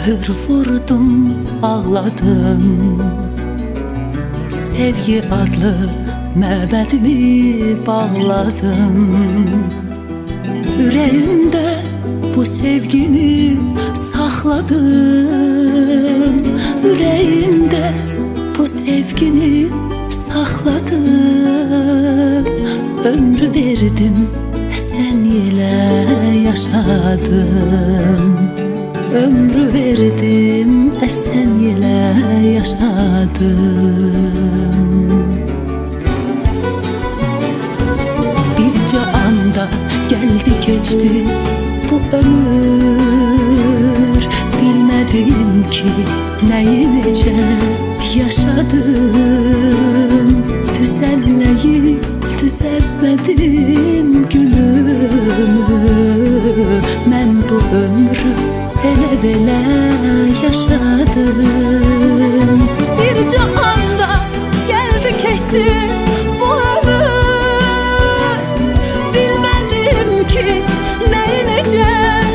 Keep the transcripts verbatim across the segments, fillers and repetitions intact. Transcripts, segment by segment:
Möhür vurdum, ağladım. Sevgi adlı məbədimi bağladım. Ürəyimdə bu sevgini saxladım. Ürəyimdə bu sevgini saxladım. Ömrü verdim, sən ilə yaşadım. Ömrü verdim, sən ilə yaşadım. Bircə anda gəldi keçdi bu ömür. Bilmədim ki, nəyi necə yaşadım. Düzəlləyib düzəltmədim günümü. Mən bu ömrü elə belə yaşadım. Bircə anda gəldi keçdi bu ömür. Bilmədim ki, nəyi necə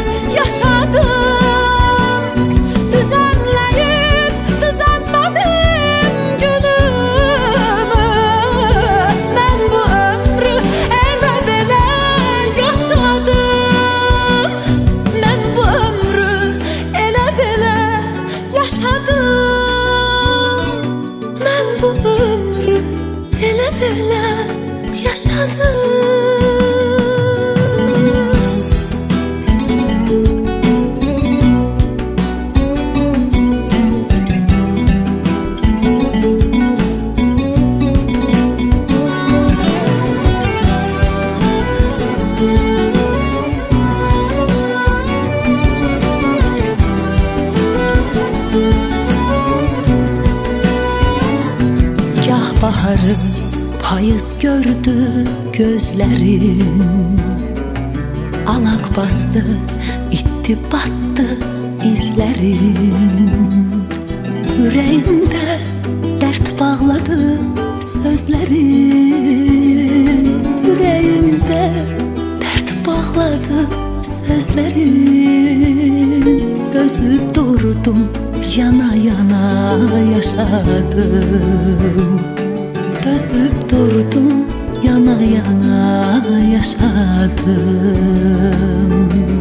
yaşadım. Düzənləyib düzəltmədim günümü. Mən bu ömrü elə belə yaşadım. Mən bu ömrü elə belə yaşadım. Mən bu ömrü elə belə yaşadım. Baharı payız gördü gözlerim. Alaq bastı, itti battı izlerim. Ürəyimdə dert bağladı sözlerin. Ürəyimdə dert bağladı sözlerin. Dözüb durdum, yana yana yaşadım. Dözüb durdum, yana yana yaşadım.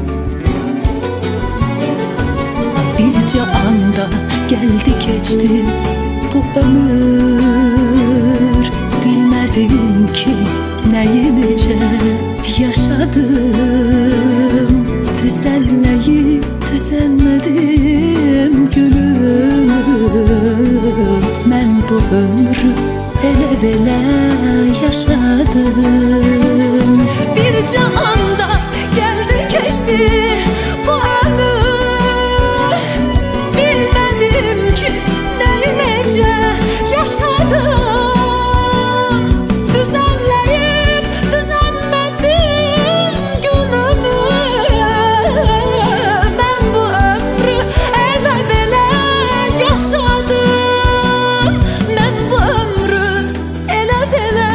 Bircə anda gəldi keçdi bu ömür. Bilmədim ki, nəyi necə yaşadım. Düzəlləyib düzəlmədim günümü. Mən bu ömrü elə belə yaşadım. Bircə anda gəldi keçdi bu ömür. Bilmədim ki, nəyi necə yaşadım. Düzənləyib düzəlmədim günümü. Mən bu ömrü elə belə yaşadım. Mən bu ömrü elə belə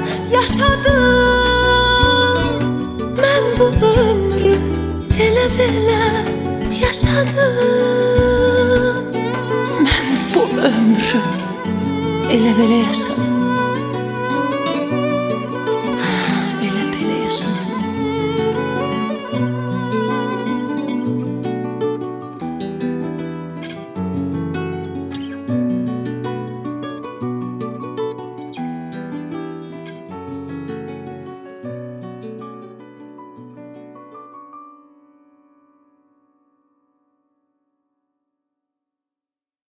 yaşadım. Mən bu ömrü elə belə yaşadım. Mən bu ömrü elə belə yaşadım.